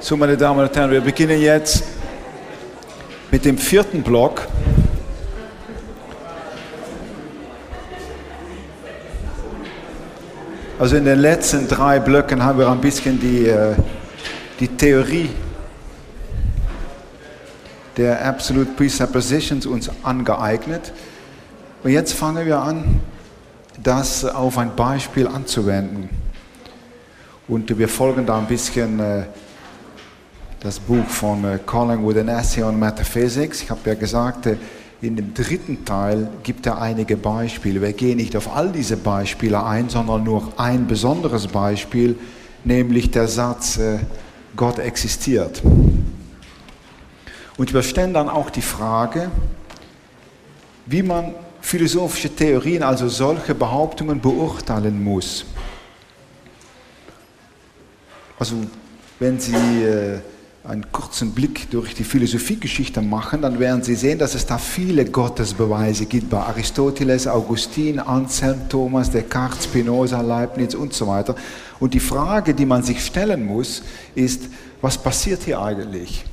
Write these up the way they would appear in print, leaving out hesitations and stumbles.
So, meine Damen und Herren, wir beginnen jetzt mit dem 4. Block. Also in den letzten 3 Blöcken haben wir ein bisschen die Theorie der Absolute Presuppositions uns angeeignet. Und jetzt fangen wir an, das auf ein Beispiel anzuwenden. Und wir folgen da ein bisschen das Buch von Collingwood, An Essay on Metaphysics. Ich habe ja gesagt, in dem 3. Teil gibt er einige Beispiele. Wir gehen nicht auf all diese Beispiele ein, sondern nur ein besonderes Beispiel, nämlich der Satz, Gott existiert. Und wir stellen dann auch die Frage, wie man philosophische Theorien, also solche Behauptungen, beurteilen muss. Also wenn Sie einen kurzen Blick durch die Philosophiegeschichte machen, dann werden Sie sehen, dass es da viele Gottesbeweise gibt, bei Aristoteles, Augustin, Anselm, Thomas, Descartes, Spinoza, Leibniz und so weiter. Und die Frage, die man sich stellen muss, ist, was passiert hier eigentlich?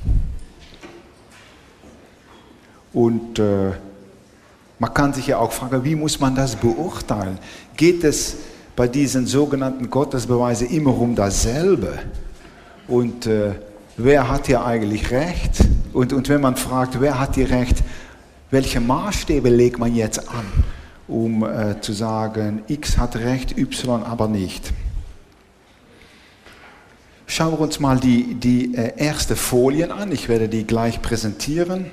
Und man kann sich ja auch fragen, wie muss man das beurteilen? Geht es bei diesen sogenannten Gottesbeweisen immer um dasselbe? Und wer hat hier eigentlich recht? Und wenn man fragt, wer hat hier recht, welche Maßstäbe legt man jetzt an, um zu sagen, X hat recht, Y aber nicht? Schauen wir uns mal die erste Folien an. Ich werde die gleich präsentieren.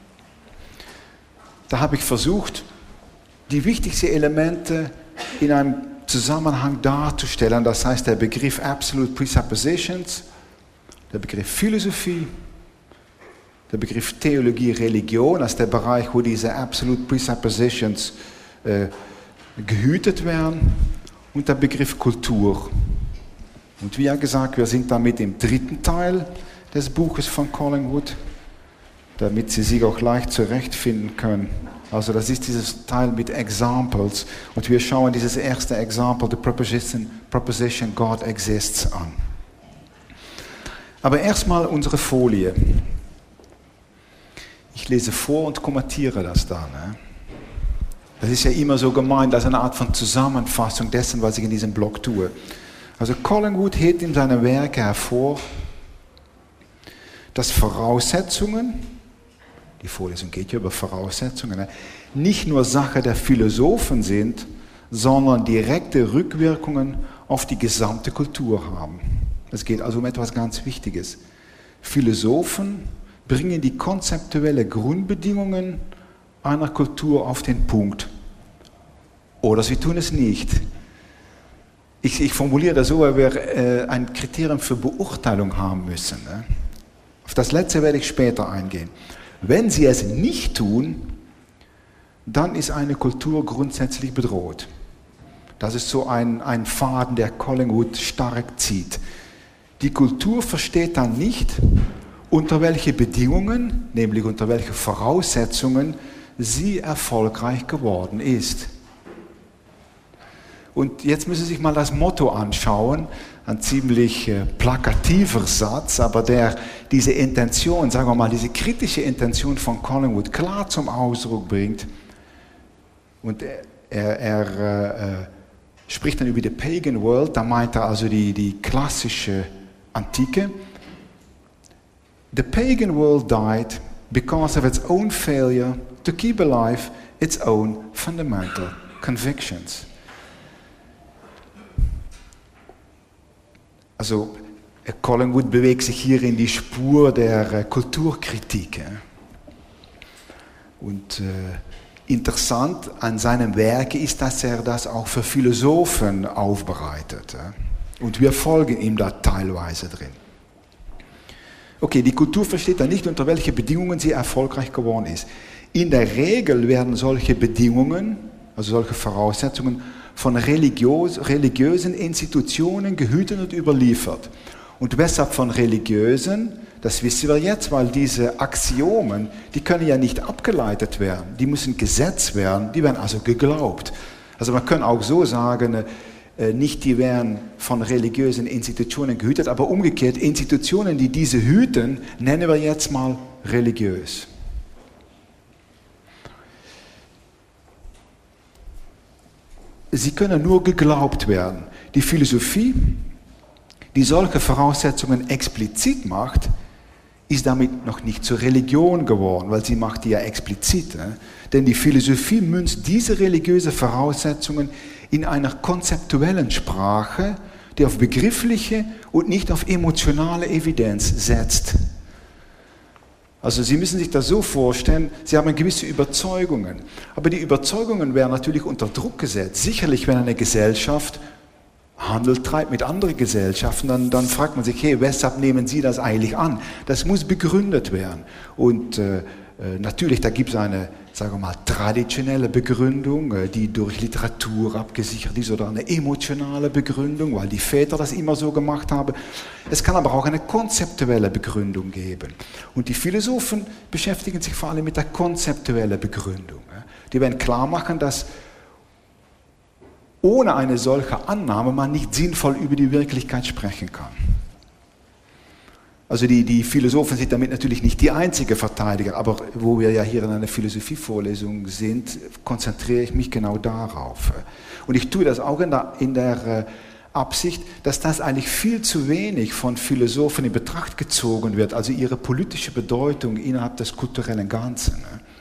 Da habe ich versucht, die wichtigsten Elemente in einem Zusammenhang darzustellen. Das heißt, der Begriff Absolute Presuppositions, der Begriff Philosophie, der Begriff Theologie, Religion, das ist der Bereich, wo diese Absolute Presuppositions gehütet werden, und der Begriff Kultur. Und wie ja gesagt, wir sind damit im 3. Teil des Buches von Collingwood, damit Sie sich auch leicht zurechtfinden können. Also das ist dieses Teil mit Examples, und wir schauen dieses erste Example, the proposition God exists, an. Aber erstmal unsere Folie. Ich lese vor und kommentiere das dann. Ne? Das ist ja immer so gemeint, als eine Art von Zusammenfassung dessen, was ich in diesem Blog tue. Also Collingwood hebt in seinen Werken hervor, dass Voraussetzungen, die Vorlesung geht ja über Voraussetzungen, ne, nicht nur Sache der Philosophen sind, sondern direkte Rückwirkungen auf die gesamte Kultur haben. Es geht also um etwas ganz Wichtiges. Philosophen bringen die konzeptuellen Grundbedingungen einer Kultur auf den Punkt. Oder sie tun es nicht. Ich formuliere das so, weil wir ein Kriterium für Beurteilung haben müssen. Ne? Auf das letzte werde ich später eingehen. Wenn sie es nicht tun, dann ist eine Kultur grundsätzlich bedroht. Das ist so ein Faden, der Collingwood stark zieht. Die Kultur versteht dann nicht, unter welche Bedingungen, nämlich unter welche Voraussetzungen sie erfolgreich geworden ist. Und jetzt müssen Sie sich mal das Motto anschauen, ein ziemlich plakativer Satz, aber der diese Intention, sagen wir mal, diese kritische Intention von Collingwood klar zum Ausdruck bringt. Und er spricht dann über die Pagan World, da meint er also die klassische Antike. The pagan world died because of its own failure to keep alive its own fundamental convictions. Also Collingwood bewegt sich hier in die Spur der Kulturkritik. Und interessant an seinem Werk ist, dass er das auch für Philosophen aufbereitet. Und wir folgen ihm da teilweise drin. Okay, die Kultur versteht dann nicht, unter welchen Bedingungen sie erfolgreich geworden ist. In der Regel werden solche Bedingungen, also solche Voraussetzungen, von religiösen Institutionen gehütet und überliefert. Und weshalb von religiösen? Das wissen wir jetzt, weil diese Axiomen, die können ja nicht abgeleitet werden. Die müssen Gesetz werden, die werden also geglaubt. Also man kann auch so sagen, nicht die werden von religiösen Institutionen gehütet, aber umgekehrt, Institutionen, die diese hüten, nennen wir jetzt mal religiös. Sie können nur geglaubt werden. Die Philosophie, die solche Voraussetzungen explizit macht, ist damit noch nicht zur Religion geworden, weil sie macht die ja explizit. Denn die Philosophie münzt diese religiösen Voraussetzungen in einer konzeptuellen Sprache, die auf begriffliche und nicht auf emotionale Evidenz setzt. Also Sie müssen sich das so vorstellen, Sie haben gewisse Überzeugungen, aber die Überzeugungen werden natürlich unter Druck gesetzt. Sicherlich, wenn eine Gesellschaft Handel treibt mit anderen Gesellschaften, dann fragt man sich, hey, weshalb nehmen Sie das eigentlich an? Das muss begründet werden. Und natürlich, da gibt es eine, sagen wir mal, traditionelle Begründung, die durch Literatur abgesichert ist, oder eine emotionale Begründung, weil die Väter das immer so gemacht haben. Es kann aber auch eine konzeptuelle Begründung geben. Und die Philosophen beschäftigen sich vor allem mit der konzeptuellen Begründung. Die werden klar machen, dass ohne eine solche Annahme man nicht sinnvoll über die Wirklichkeit sprechen kann. Also die Philosophen sind damit natürlich nicht die einzige Verteidiger, aber wo wir ja hier in einer Philosophievorlesung sind, konzentriere ich mich genau darauf. Und ich tue das auch in der Absicht, dass das eigentlich viel zu wenig von Philosophen in Betracht gezogen wird, also ihre politische Bedeutung innerhalb des kulturellen Ganzen.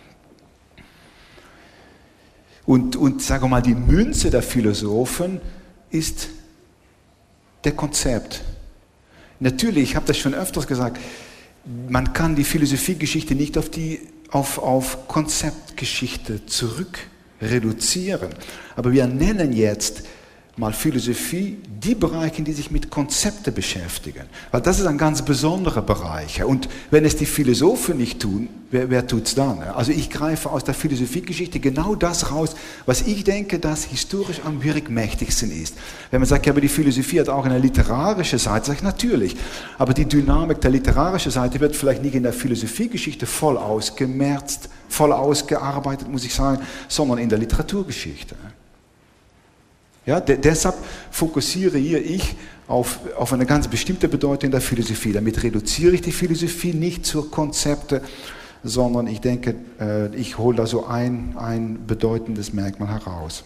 Und sagen wir mal, die Münze der Philosophen ist der Konzept. Natürlich, ich habe das schon öfters gesagt, man kann die Philosophiegeschichte nicht auf Konzeptgeschichte zurück reduzieren. Aber wir nennen jetzt mal Philosophie die Bereiche, die sich mit Konzepten beschäftigen. Weil das ist ein ganz besonderer Bereich. Und wenn es die Philosophen nicht tun, wer tut es dann? Also ich greife aus der Philosophiegeschichte genau das raus, was ich denke, das historisch am wirkmächtigsten ist. Wenn man sagt, ja, aber die Philosophie hat auch eine literarische Seite, sage ich natürlich. Aber die Dynamik der literarischen Seite wird vielleicht nicht in der Philosophiegeschichte voll ausgemerzt, voll ausgearbeitet, muss ich sagen, sondern in der Literaturgeschichte. Ja, deshalb fokussiere hier ich auf eine ganz bestimmte Bedeutung der Philosophie. Damit reduziere ich die Philosophie nicht zu Konzepte, sondern ich denke, ich hole da so ein bedeutendes Merkmal heraus.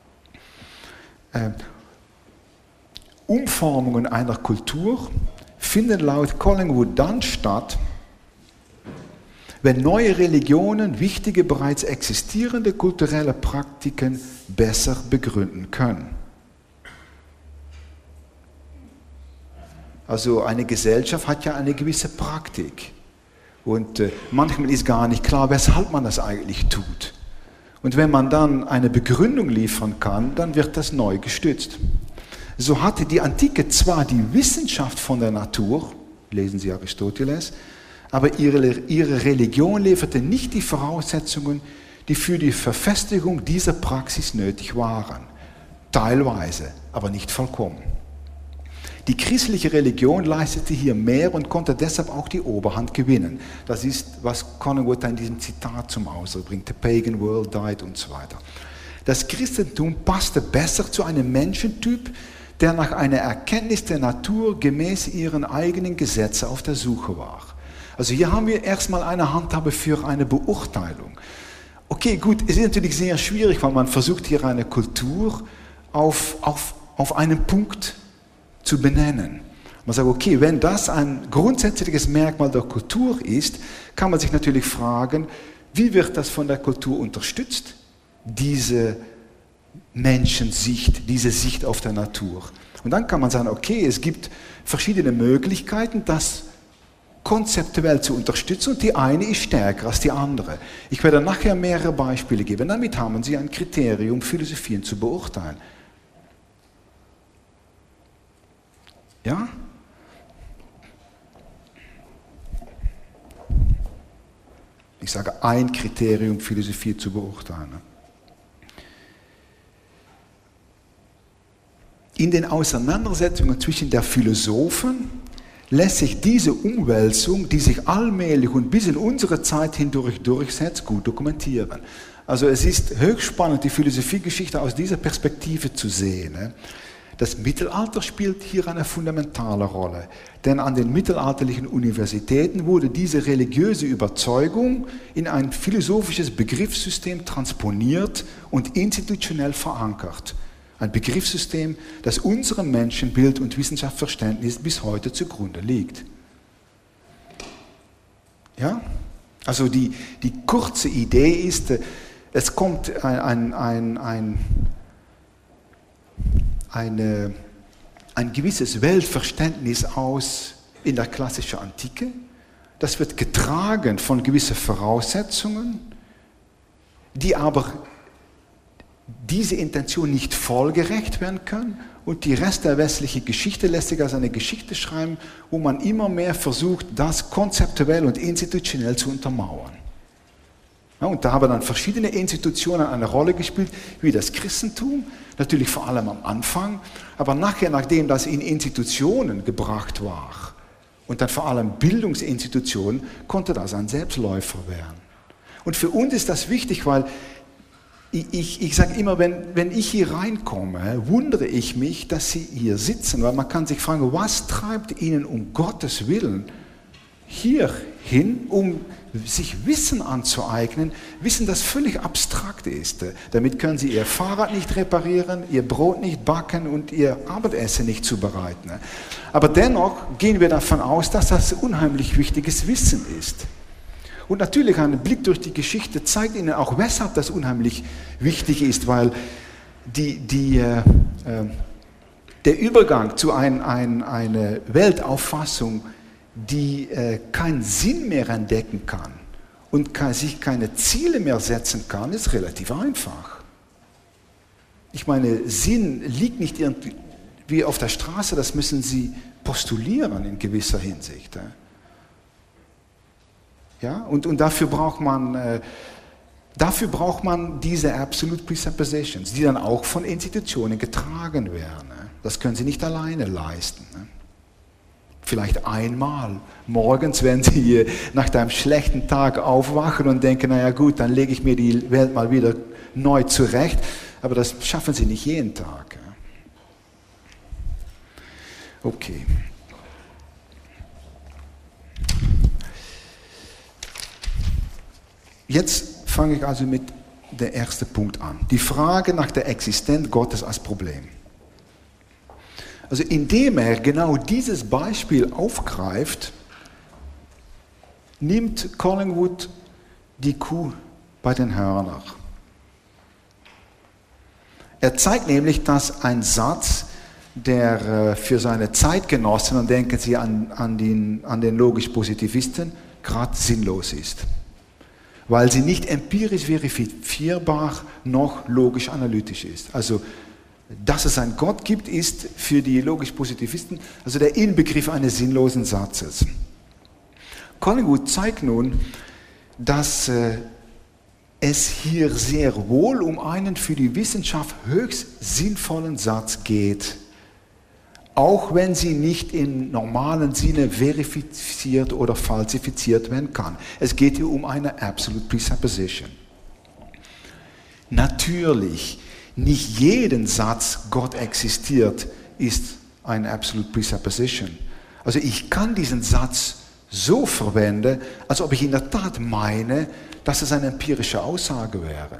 Umformungen einer Kultur finden laut Collingwood dann statt, wenn neue Religionen wichtige, bereits existierende kulturelle Praktiken besser begründen können. Also eine Gesellschaft hat ja eine gewisse Praktik. Und manchmal ist gar nicht klar, weshalb man das eigentlich tut. Und wenn man dann eine Begründung liefern kann, dann wird das neu gestützt. So hatte die Antike zwar die Wissenschaft von der Natur, lesen Sie Aristoteles, aber ihre Religion lieferte nicht die Voraussetzungen, die für die Verfestigung dieser Praxis nötig waren. Teilweise, aber nicht vollkommen. Die christliche Religion leistete hier mehr und konnte deshalb auch die Oberhand gewinnen. Das ist, was Collingwood in diesem Zitat zum Ausdruck bringt. The pagan world died und so weiter. Das Christentum passte besser zu einem Menschentyp, der nach einer Erkenntnis der Natur gemäß ihren eigenen Gesetzen auf der Suche war. Also hier haben wir erstmal eine Handhabe für eine Beurteilung. Okay, gut, es ist natürlich sehr schwierig, weil man versucht hier eine Kultur auf einen Punkt zu benennen. Man sagt, okay, wenn das ein grundsätzliches Merkmal der Kultur ist, kann man sich natürlich fragen, wie wird das von der Kultur unterstützt, diese Menschensicht, diese Sicht auf der Natur. Und dann kann man sagen, okay, es gibt verschiedene Möglichkeiten, das konzeptuell zu unterstützen und die eine ist stärker als die andere. Ich werde nachher mehrere Beispiele geben. Damit haben Sie ein Kriterium, Philosophien zu beurteilen. Ja? Ich sage ein Kriterium, Philosophie zu beurteilen. In den Auseinandersetzungen zwischen der Philosophen lässt sich diese Umwälzung, die sich allmählich und bis in unsere Zeit hindurch durchsetzt, gut dokumentieren. Also es ist höchst spannend, die Philosophiegeschichte aus dieser Perspektive zu sehen. Das Mittelalter spielt hier eine fundamentale Rolle, denn an den mittelalterlichen Universitäten wurde diese religiöse Überzeugung in ein philosophisches Begriffssystem transponiert und institutionell verankert. Ein Begriffssystem, das unserem Menschenbild und Wissenschaftsverständnis bis heute zugrunde liegt. Ja? Also die kurze Idee ist, es kommt ein gewisses Weltverständnis aus in der klassischen Antike. Das wird getragen von gewissen Voraussetzungen, die aber diese Intention nicht vollgerecht werden können. Und die Rest der westlichen Geschichte lässt sich als eine Geschichte schreiben, wo man immer mehr versucht, das konzeptuell und institutionell zu untermauern. Ja, und da haben dann verschiedene Institutionen eine Rolle gespielt, wie das Christentum, natürlich vor allem am Anfang, aber nachher, nachdem das in Institutionen gebracht war und dann vor allem Bildungsinstitutionen, konnte das ein Selbstläufer werden. Und für uns ist das wichtig, weil ich sage immer, wenn ich hier reinkomme, wundere ich mich, dass Sie hier sitzen, weil man kann sich fragen, was treibt Ihnen um Gottes Willen hier hin, um sich Wissen anzueignen, Wissen, das völlig abstrakt ist. Damit können Sie Ihr Fahrrad nicht reparieren, Ihr Brot nicht backen und Ihr Abendessen nicht zubereiten. Aber dennoch gehen wir davon aus, dass das unheimlich wichtiges Wissen ist. Und natürlich ein Blick durch die Geschichte zeigt Ihnen auch, weshalb das unheimlich wichtig ist, weil der Übergang zu einer Weltauffassung, die keinen Sinn mehr entdecken kann und sich keine Ziele mehr setzen kann, ist relativ einfach. Ich meine, Sinn liegt nicht irgendwie auf der Straße, das müssen Sie postulieren in gewisser Hinsicht. Ja, und dafür braucht man diese Absolute Presuppositions, die dann auch von Institutionen getragen werden. Das können Sie nicht alleine leisten. Vielleicht einmal morgens, wenn Sie nach einem schlechten Tag aufwachen und denken, naja gut, dann lege ich mir die Welt mal wieder neu zurecht, aber das schaffen Sie nicht jeden Tag. Okay. Jetzt fange ich also mit dem ersten Punkt an. Die Frage nach der Existenz Gottes als Problem. Also indem er genau dieses Beispiel aufgreift, nimmt Collingwood die Kuh bei den Hörnern. Er zeigt nämlich, dass ein Satz, der für seine Zeitgenossen, und denken Sie an den logisch-positivisten, gerade sinnlos ist. Weil sie nicht empirisch verifizierbar noch logisch-analytisch ist. Also, dass es einen Gott gibt, ist für die logisch-positivisten also der Inbegriff eines sinnlosen Satzes. Collingwood zeigt nun, dass es hier sehr wohl um einen für die Wissenschaft höchst sinnvollen Satz geht, auch wenn sie nicht im normalen Sinne verifiziert oder falsifiziert werden kann. Es geht hier um eine Absolute Presupposition. Natürlich, nicht jeden Satz, Gott existiert, ist eine Absolute Presupposition. Also ich kann diesen Satz so verwenden, als ob ich in der Tat meine, dass es eine empirische Aussage wäre.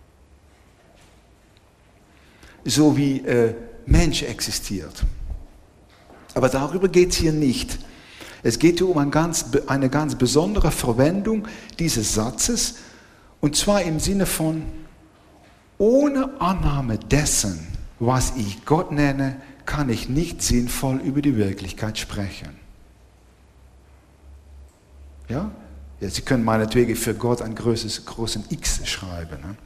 So wie Mensch existiert. Aber darüber geht es hier nicht. Es geht hier um eine ganz besondere Verwendung dieses Satzes, und zwar im Sinne von, ohne Annahme dessen, was ich Gott nenne, kann ich nicht sinnvoll über die Wirklichkeit sprechen. Ja? Ja, Sie können meinetwegen für Gott ein großen X schreiben. Ne?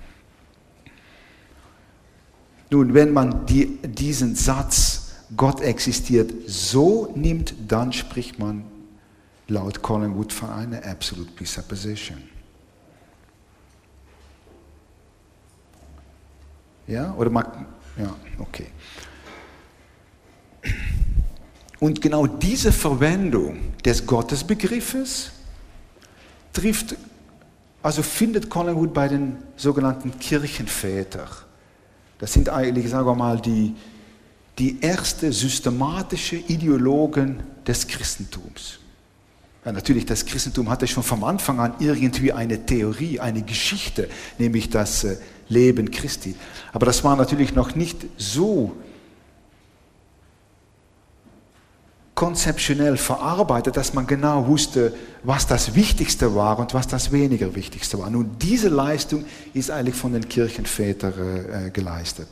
Nun, wenn man diesen Satz, Gott existiert, so nimmt, dann spricht man laut Collingwood von einer Absolute Presupposition. Ja, oder ja, okay. Und genau diese Verwendung des Gottesbegriffes findet Collingwood bei den sogenannten Kirchenvätern. Das sind eigentlich, sagen wir mal, die die erste systematische Ideologen des Christentums. Ja, natürlich, das Christentum hatte schon vom Anfang an irgendwie eine Theorie, eine Geschichte, nämlich das Leben Christi. Aber das war natürlich noch nicht so konzeptionell verarbeitet, dass man genau wusste, was das Wichtigste war und was das weniger Wichtigste war. Nun, diese Leistung ist eigentlich von den Kirchenvätern geleistet.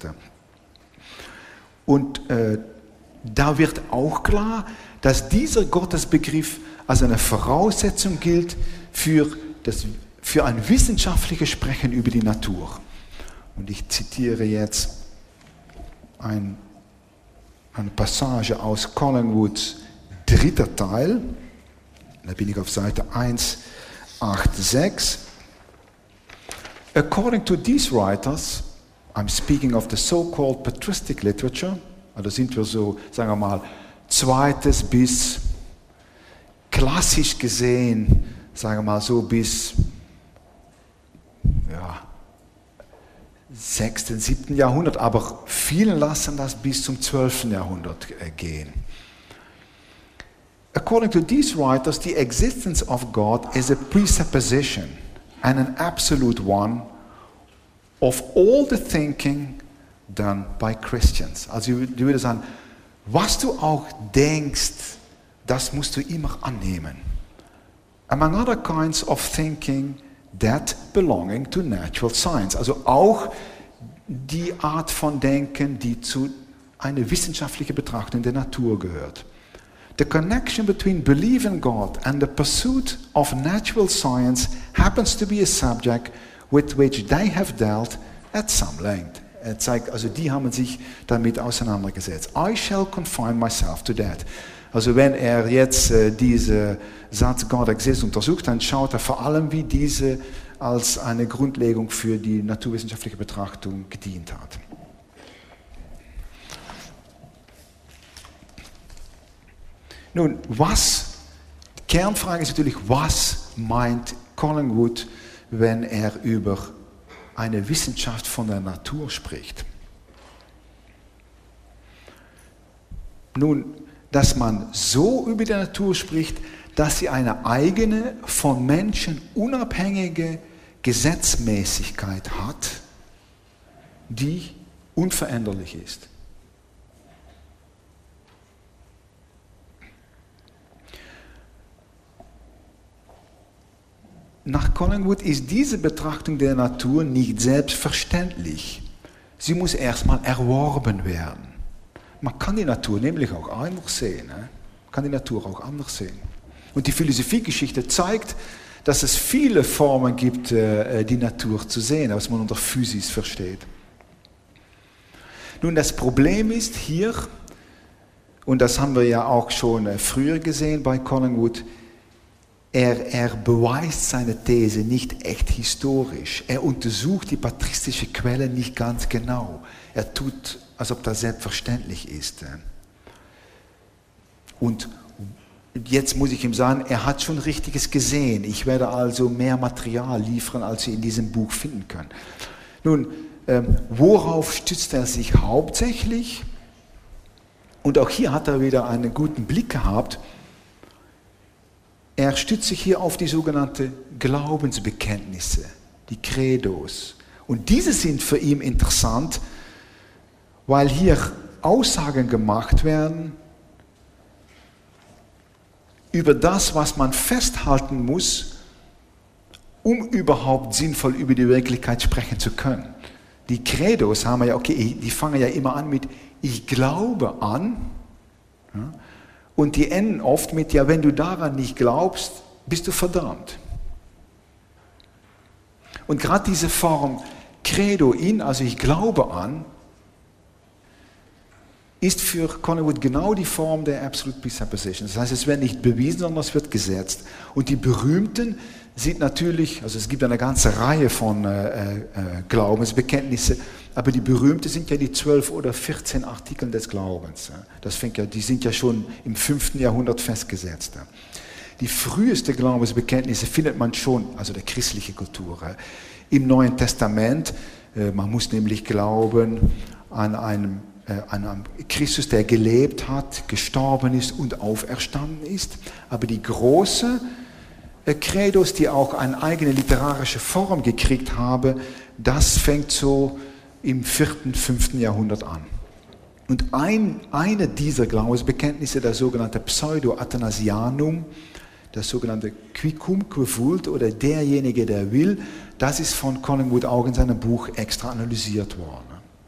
Und da wird auch klar, dass dieser Gottesbegriff als eine Voraussetzung gilt für ein wissenschaftliches Sprechen über die Natur. Und ich zitiere jetzt eine Passage aus Collingwoods 3. Teil. Da bin ich auf Seite 186. According to these writers, I'm speaking of the so-called patristic literature, also sind wir so, sagen wir mal, 2. bis klassisch gesehen, sagen wir mal so bis 6., 7. Jahrhundert, aber viele lassen das bis zum 12. Jahrhundert gehen. According to these writers, the existence of God is a presupposition and an absolute one of all the thinking done by Christians. Also ich würde sagen, was du auch denkst, das musst du immer annehmen. Among other kinds of thinking that belonging to natural science. Also auch die Art von Denken, die zu einer wissenschaftlichen Betrachtung der Natur gehört. The connection between belief in God and the pursuit of natural science happens to be a subject with which they have dealt at some length. Er zeigt, also die haben sich damit auseinandergesetzt. I shall confine myself to that. Also wenn er jetzt diesen Satz God exists untersucht, dann schaut er vor allem, wie diese als eine Grundlegung für die naturwissenschaftliche Betrachtung gedient hat. Nun, die Kernfrage ist natürlich, was meint Collingwood, wenn er über eine Wissenschaft von der Natur spricht? Nun, dass man so über die Natur spricht, dass sie eine eigene, von Menschen unabhängige Gesetzmäßigkeit hat, die unveränderlich ist. Nach Collingwood ist diese Betrachtung der Natur nicht selbstverständlich. Sie muss erstmal erworben werden. Man kann die Natur nämlich auch anders sehen. Man kann die Natur auch anders sehen. Und die Philosophiegeschichte zeigt, dass es viele Formen gibt, die Natur zu sehen, was man unter Physis versteht. Nun, das Problem ist hier, und das haben wir ja auch schon früher gesehen bei Collingwood, er beweist seine These nicht echt historisch. Er untersucht die patristische Quelle nicht ganz genau. Er tut, als ob das selbstverständlich ist. Und jetzt muss ich ihm sagen, er hat schon Richtiges gesehen. Ich werde also mehr Material liefern, als Sie in diesem Buch finden können. Nun, worauf stützt er sich hauptsächlich? Und auch hier hat er wieder einen guten Blick gehabt. Er stützt sich hier auf die sogenannten Glaubensbekenntnisse, die Credos. Und diese sind für ihn interessant, weil hier Aussagen gemacht werden über das, was man festhalten muss, um überhaupt sinnvoll über die Wirklichkeit sprechen zu können. Die Credos haben ja, okay, die fangen ja immer an mit ich glaube an. Ja, und die enden oft mit, ja, wenn du daran nicht glaubst, bist du verdammt. Und gerade diese Form Credo in, also ich glaube an, ist für Collingwood genau die Form der Absolute Presupposition. Das heißt, es wird nicht bewiesen, sondern es wird gesetzt. Und die berühmten sind natürlich, also es gibt eine ganze Reihe von Glaubensbekenntnissen, aber die berühmten sind ja die 12 oder 14 Artikel des Glaubens. Die sind ja schon im 5. Jahrhundert festgesetzt. Die früheste Glaubensbekenntnisse findet man schon, also der christlichen Kultur, im Neuen Testament. Man muss nämlich glauben an einen einem Christus, der gelebt hat, gestorben ist und auferstanden ist. Aber die großen Credos, die auch eine eigene literarische Form gekriegt haben, das fängt so im 4., 5. Jahrhundert an. Und eine dieser Glaubensbekenntnisse, das sogenannte Pseudo-Athanasianum, das sogenannte Quicumque vult oder derjenige, der will, das ist von Collingwood auch in seinem Buch extra analysiert worden.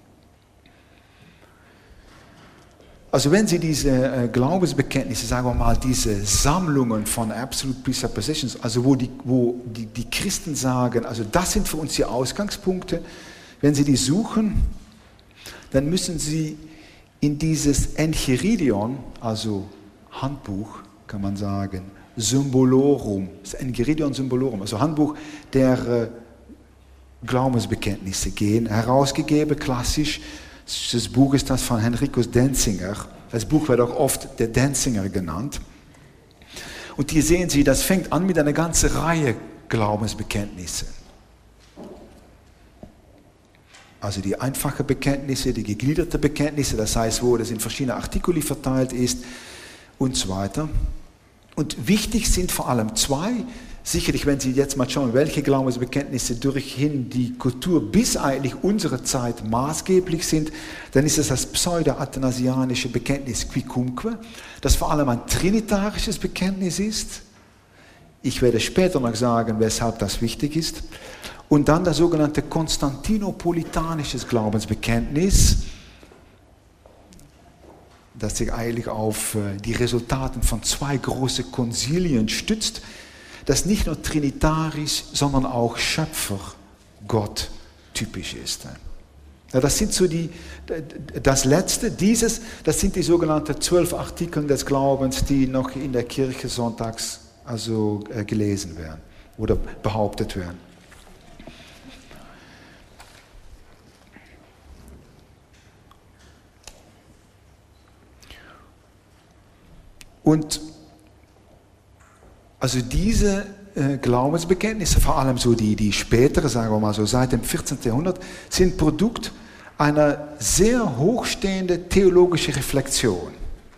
Also wenn Sie diese Glaubensbekenntnisse, sagen wir mal, diese Sammlungen von Absolute Presuppositions, also wo die Christen sagen, also das sind für uns die Ausgangspunkte, wenn Sie die suchen, dann müssen Sie in dieses Enchiridion, also Handbuch, kann man sagen, Symbolorum, das Enchiridion Symbolorum, also Handbuch der Glaubensbekenntnisse gehen, herausgegeben, klassisch. Das Buch ist das von Henricus Denzinger. Das Buch wird auch oft der Denzinger genannt. Und hier sehen Sie, das fängt an mit einer ganzen Reihe Glaubensbekenntnisse. Also die einfache Bekenntnisse, die gegliederte Bekenntnisse, das heißt, wo das in verschiedene Artikuli verteilt ist und so weiter. Und wichtig sind vor allem zwei. Sicherlich, wenn Sie jetzt mal schauen, welche Glaubensbekenntnisse durchhin die Kultur bis eigentlich unsere Zeit maßgeblich sind, dann ist es das pseudo-athanasianische Bekenntnis Quicumque, das vor allem ein trinitarisches Bekenntnis ist. Ich werde später noch sagen, weshalb das wichtig ist. Und dann das sogenannte konstantinopolitanisches Glaubensbekenntnis, das sich eigentlich auf die Resultaten von 2 großen Konzilien stützt, das nicht nur trinitarisch, sondern auch Schöpfer-Gott typisch ist. Ja, das sind so das Letzte, das sind die sogenannten 12 Artikel des Glaubens, die noch in der Kirche sonntags gelesen werden oder behauptet werden. Und also diese Glaubensbekenntnisse, vor allem so die spätere, sagen wir mal so seit dem 14. Jahrhundert, sind Produkt einer sehr hochstehenden theologischen Reflexion.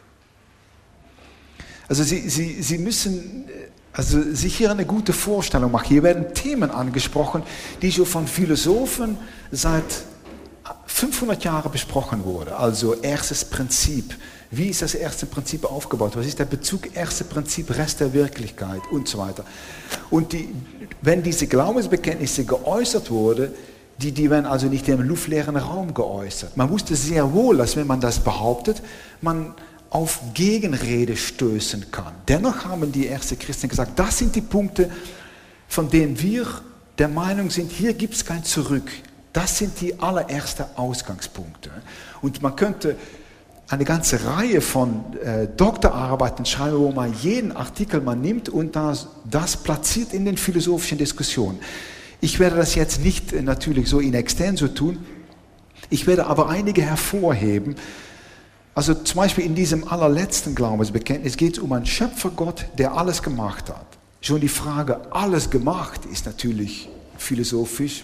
Also Sie müssen sich hier eine gute Vorstellung machen. Hier werden Themen angesprochen, die schon von Philosophen seit 500 Jahren besprochen wurden. Also erstes Prinzip. Wie ist das erste Prinzip aufgebaut? Was ist der Bezug, erste Prinzip, Rest der Wirklichkeit und so weiter. Und wenn diese Glaubensbekenntnisse geäußert wurden, die werden also nicht im luftleeren Raum geäußert. Man wusste sehr wohl, dass wenn man das behauptet, man auf Gegenrede stößen kann. Dennoch haben die ersten Christen gesagt, das sind die Punkte, von denen wir der Meinung sind, hier gibt es kein Zurück. Das sind die allerersten Ausgangspunkte. Und man könnte eine ganze Reihe von Doktorarbeiten schreiben, wo man jeden Artikel man nimmt und das platziert in den philosophischen Diskussionen. Ich werde das jetzt nicht natürlich so in extenso tun, ich werde aber einige hervorheben. Also zum Beispiel in diesem allerletzten Glaubensbekenntnis geht es um einen Schöpfergott, der alles gemacht hat. Schon die Frage, alles gemacht, ist natürlich philosophisch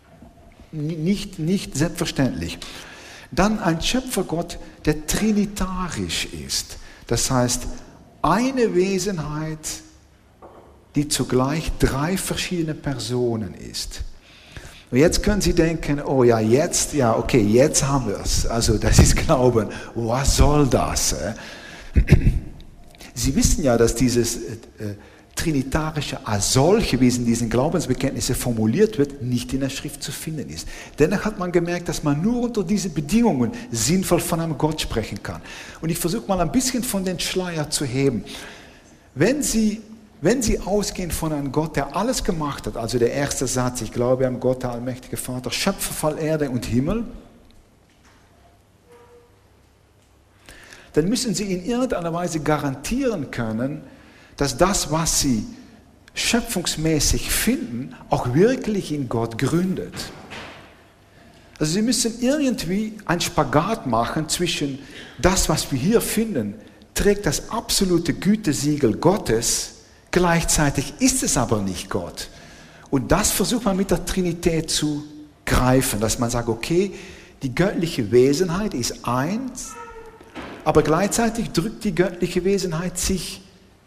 nicht selbstverständlich. Dann ein Schöpfergott, der trinitarisch ist. Das heißt, eine Wesenheit, die zugleich 3 verschiedene Personen ist. Und jetzt können Sie denken, oh ja, jetzt haben wir es. Also das ist Glauben. Was soll das? Sie wissen ja, dass dieses Trinitarische als solche, wie es in diesen Glaubensbekenntnissen formuliert wird, nicht in der Schrift zu finden ist. Dennoch hat man gemerkt, dass man nur unter diesen Bedingungen sinnvoll von einem Gott sprechen kann. Und ich versuche mal ein bisschen von den Schleier zu heben. Wenn Sie ausgehen von einem Gott, der alles gemacht hat, also der erste Satz, ich glaube an Gott, der allmächtige Vater, Schöpfer von Erde und Himmel, dann müssen Sie in irgendeiner Weise garantieren können, dass das, was Sie schöpfungsmäßig finden, auch wirklich in Gott gründet. Also Sie müssen irgendwie einen Spagat machen zwischen das, was wir hier finden, trägt das absolute Gütesiegel Gottes, gleichzeitig ist es aber nicht Gott. Und das versucht man mit der Trinität zu greifen, dass man sagt, okay, Die göttliche Wesenheit ist eins, aber gleichzeitig drückt die göttliche Wesenheit sich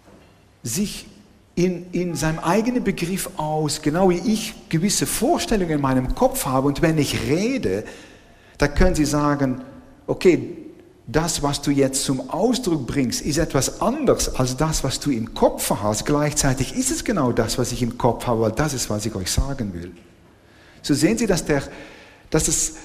in seinem eigenen Begriff aus, genau wie ich gewisse Vorstellungen in meinem Kopf habe. Und wenn ich rede, da können Sie sagen, okay, das, was du jetzt zum Ausdruck bringst, ist etwas anderes als das, was du im Kopf hast. Gleichzeitig ist es genau das, was ich im Kopf habe, weil das ist, was ich euch sagen will. So sehen Sie, dass es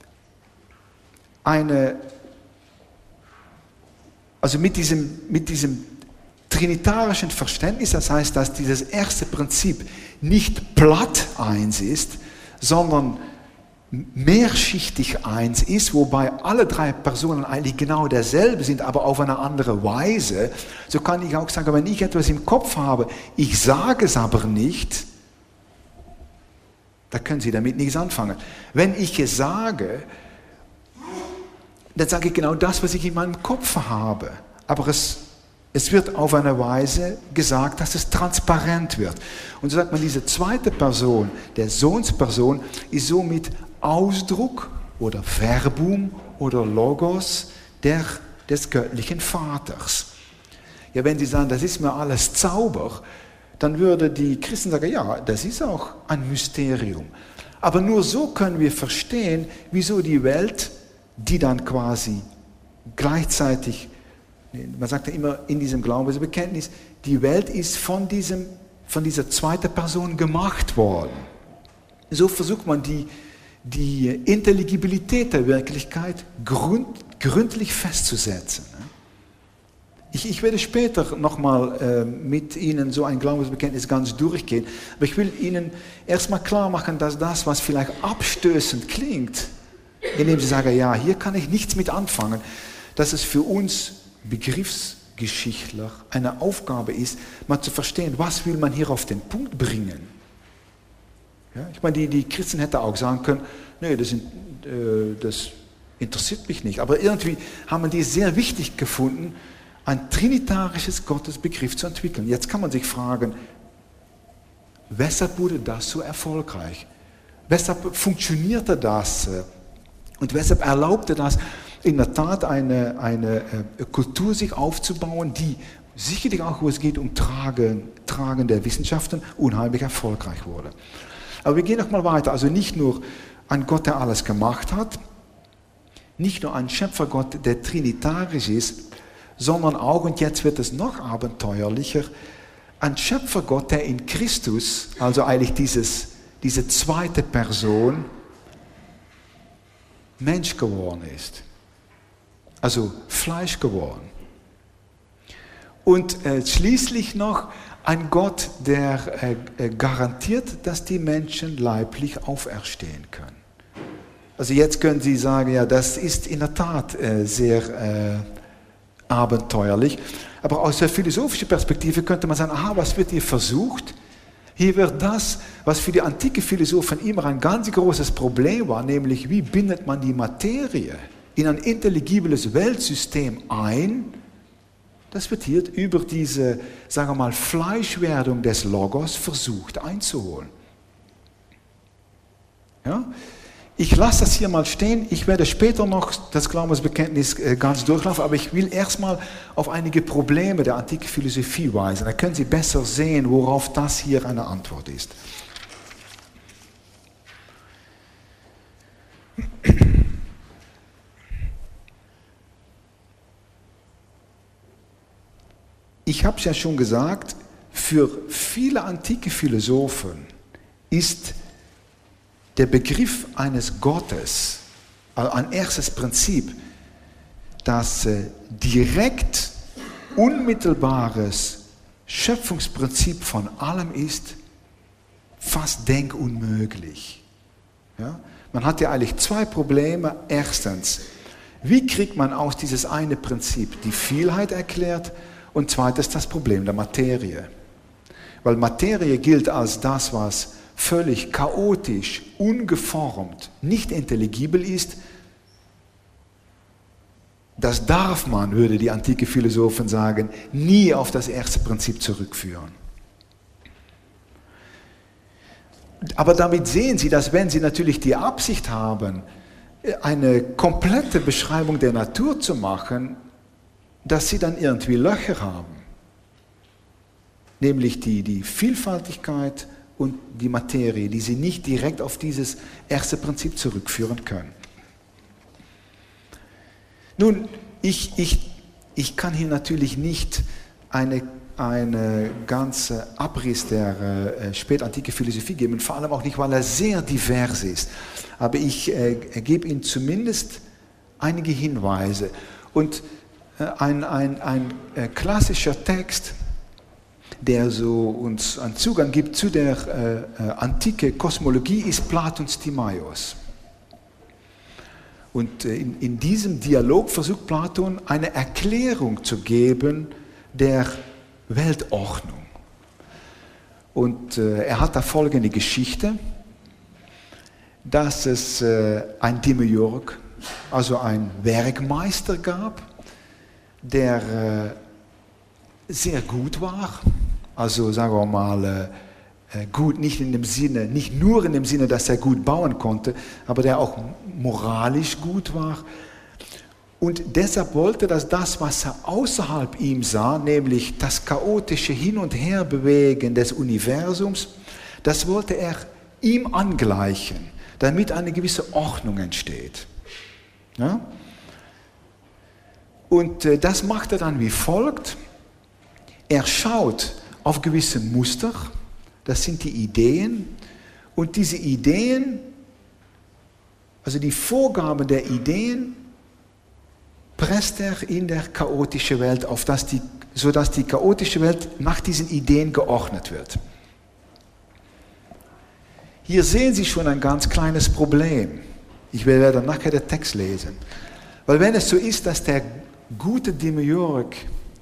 also mit diesem trinitarischen Verständnis, das heißt, dass dieses erste Prinzip nicht platt eins ist, sondern mehrschichtig eins ist, wobei alle drei Personen eigentlich genau derselbe sind, aber auf eine andere Weise. So kann ich auch sagen, wenn ich etwas im Kopf habe, ich sage es aber nicht, da können Sie damit nichts anfangen. Wenn ich es sage, dann sage ich genau das, was ich in meinem Kopf habe. Aber es wird auf eine Weise gesagt, dass es transparent wird. Und so sagt man, diese zweite Person, der Sohnsperson, ist somit Ausdruck oder Verbum oder Logos des göttlichen Vaters. Ja, wenn Sie sagen, das ist mir alles Zauber, dann würde die Christen sagen, ja, das ist auch ein Mysterium. Aber nur so können wir verstehen, wieso die Welt, die dann quasi gleichzeitig, man sagt ja immer in diesem Glaubensbekenntnis, die Welt ist von dieser zweiten Person gemacht worden. So versucht man die Intelligibilität der Wirklichkeit gründlich festzusetzen. Ich werde später nochmal mit Ihnen so ein Glaubensbekenntnis ganz durchgehen, aber ich will Ihnen erstmal klar machen, dass das, was vielleicht abstößend klingt, indem Sie sagen, ja, hier kann ich nichts mit anfangen, dass es für uns Begriffsgeschichtler eine Aufgabe ist, mal zu verstehen, was will man hier auf den Punkt bringen. Ja, ich meine, die Christen hätten auch sagen können, nee, das interessiert mich nicht. Aber irgendwie haben die es sehr wichtig gefunden, ein trinitarisches Gottesbegriff zu entwickeln. Jetzt kann man sich fragen, weshalb wurde das so erfolgreich? Weshalb funktionierte das? Und weshalb erlaubte das in der Tat eine Kultur sich aufzubauen, die sicherlich auch, wo es geht um Tragen der Wissenschaften, unheimlich erfolgreich wurde. Aber wir gehen noch mal weiter. Also nicht nur ein Gott, der alles gemacht hat, nicht nur ein Schöpfergott, der trinitarisch ist, sondern auch, und jetzt wird es noch abenteuerlicher, ein Schöpfergott, der in Christus, also eigentlich diese zweite Person, Mensch geworden ist. Also Fleisch geworden. Und schließlich noch ein Gott, der garantiert, dass die Menschen leiblich auferstehen können. Also jetzt können Sie sagen, ja, das ist in der Tat sehr abenteuerlich. Aber aus der philosophischen Perspektive könnte man sagen, aha, was wird hier versucht? Hier wird das, was für die antike Philosophen immer ein ganz großes Problem war, nämlich wie bindet man die Materie in ein intelligibles Weltsystem ein, das wird hier über diese, sagen wir mal, Fleischwerdung des Logos versucht einzuholen. Ja? Ich lasse das hier mal stehen. Ich werde später noch das Glaubensbekenntnis ganz durchlaufen, aber ich will erstmal auf einige Probleme der antiken Philosophie weisen. Da können Sie besser sehen, worauf das hier eine Antwort ist. Ich habe es ja schon gesagt, für viele antike Philosophen ist der Begriff eines Gottes, also ein erstes Prinzip, das direkt unmittelbares Schöpfungsprinzip von allem ist, fast denkunmöglich. Ja? Man hat ja eigentlich zwei Probleme. Erstens, wie kriegt man aus dieses eine Prinzip die Vielheit erklärt? Und zweitens das Problem der Materie. Weil Materie gilt als das, was völlig chaotisch, ungeformt, nicht intelligibel ist. Das darf man, würde die antike Philosophen sagen, nie auf das erste Prinzip zurückführen. Aber damit sehen Sie, dass wenn Sie natürlich die Absicht haben, eine komplette Beschreibung der Natur zu machen, dass sie dann irgendwie Löcher haben. Nämlich die Vielfaltigkeit und die Materie, die sie nicht direkt auf dieses erste Prinzip zurückführen können. Nun, ich kann hier natürlich nicht eine ganze Abriss der spätantiken Philosophie geben, vor allem auch nicht, weil er sehr divers ist. Aber ich gebe Ihnen zumindest einige Hinweise. Und ein klassischer Text, der so uns einen Zugang gibt zu der antiken Kosmologie, ist Platons Timaios. Und in diesem Dialog versucht Platon eine Erklärung zu geben der Weltordnung. Und er hat da folgende Geschichte, dass es ein Demiurg, also ein Werkmeister gab, der sehr gut war, also sagen wir mal gut nicht nur in dem Sinne, dass er gut bauen konnte, aber der auch moralisch gut war. Und deshalb wollte er, dass das, was er außerhalb ihm sah, nämlich das chaotische Hin- und Herbewegen des Universums, das wollte er ihm angleichen, damit eine gewisse Ordnung entsteht. Ja? Und das macht er dann wie folgt. Er schaut auf gewisse Muster, das sind die Ideen, und diese Ideen, also die Vorgaben der Ideen, presst er in der chaotischen Welt auf, sodass die chaotische Welt nach diesen Ideen geordnet wird. Hier sehen Sie schon ein ganz kleines Problem. Ich werde nachher den Text lesen. Weil wenn es so ist, dass der gute Demiurg,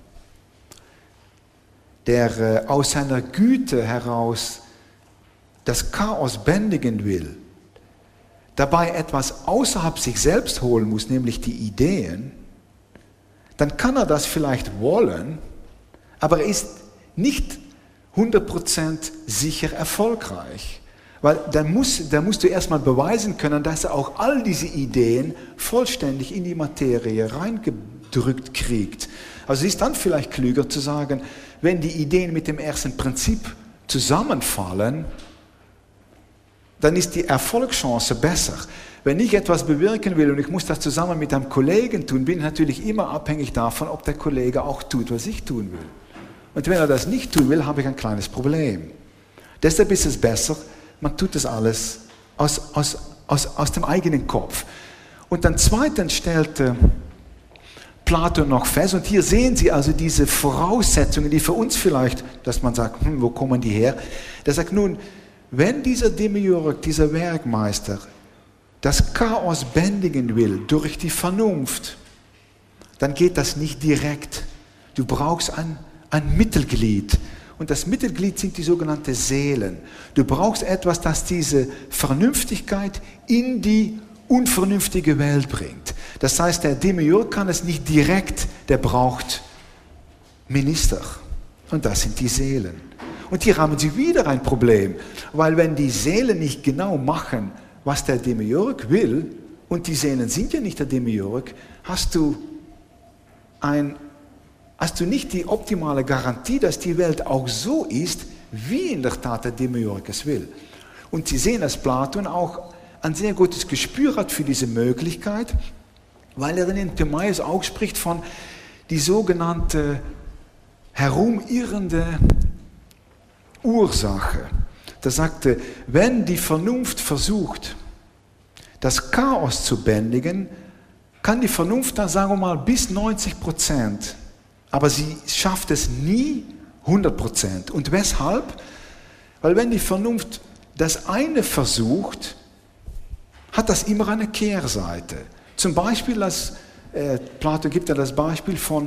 der aus seiner Güte heraus das Chaos bändigen will, dabei etwas außerhalb sich selbst holen muss, nämlich die Ideen, dann kann er das vielleicht wollen, aber er ist nicht 100% sicher erfolgreich. Weil da musst du erstmal beweisen können, dass er auch all diese Ideen vollständig in die Materie reingedrückt kriegt. Also es ist dann vielleicht klüger zu sagen, wenn die Ideen mit dem ersten Prinzip zusammenfallen, dann ist die Erfolgschance besser. Wenn ich etwas bewirken will und ich muss das zusammen mit einem Kollegen tun, bin ich natürlich immer abhängig davon, ob der Kollege auch tut, was ich tun will. Und wenn er das nicht tun will, habe ich ein kleines Problem. Deshalb ist es besser, man tut das alles aus dem eigenen Kopf. Und dann zweitens stellte Platon noch fest, und hier sehen Sie also diese Voraussetzungen, die für uns vielleicht, dass man sagt, wo kommen die her? Der sagt nun, wenn dieser Demiurg, dieser Werkmeister, das Chaos bändigen will durch die Vernunft, dann geht das nicht direkt. Du brauchst ein Mittelglied. Und das Mittelglied sind die sogenannten Seelen. Du brauchst etwas, das diese Vernünftigkeit in die unvernünftige Welt bringt. Das heißt, der Demiurg kann es nicht direkt, der braucht Minister. Und das sind die Seelen. Und hier haben Sie wieder ein Problem, weil wenn die Seelen nicht genau machen, was der Demiurg will, und die Seelen sind ja nicht der Demiurg, hast du nicht die optimale Garantie, dass die Welt auch so ist, wie in der Tat der Demiurg es will. Und Sie sehen, dass Platon auch ein sehr gutes Gespür hat für diese Möglichkeit, weil er in den Timaios auch spricht von die sogenannte herumirrende Ursache. Da sagte, wenn die Vernunft versucht, das Chaos zu bändigen, kann die Vernunft dann, sagen wir mal, bis 90%, aber sie schafft es nie 100%. Und weshalb? Weil wenn die Vernunft das eine versucht, hat das immer eine Kehrseite. Zum Beispiel, Platon gibt ja das Beispiel von,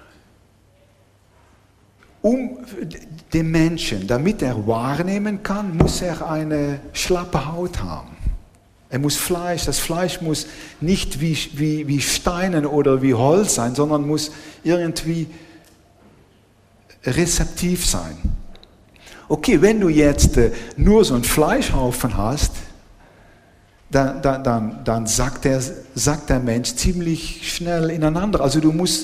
dem Menschen, damit er wahrnehmen kann, muss er eine schlappe Haut haben. Er muss das Fleisch muss nicht wie Steinen oder wie Holz sein, sondern muss irgendwie rezeptiv sein. Okay, wenn du jetzt nur so einen Fleischhaufen hast, dann sackt der Mensch ziemlich schnell ineinander. Also du musst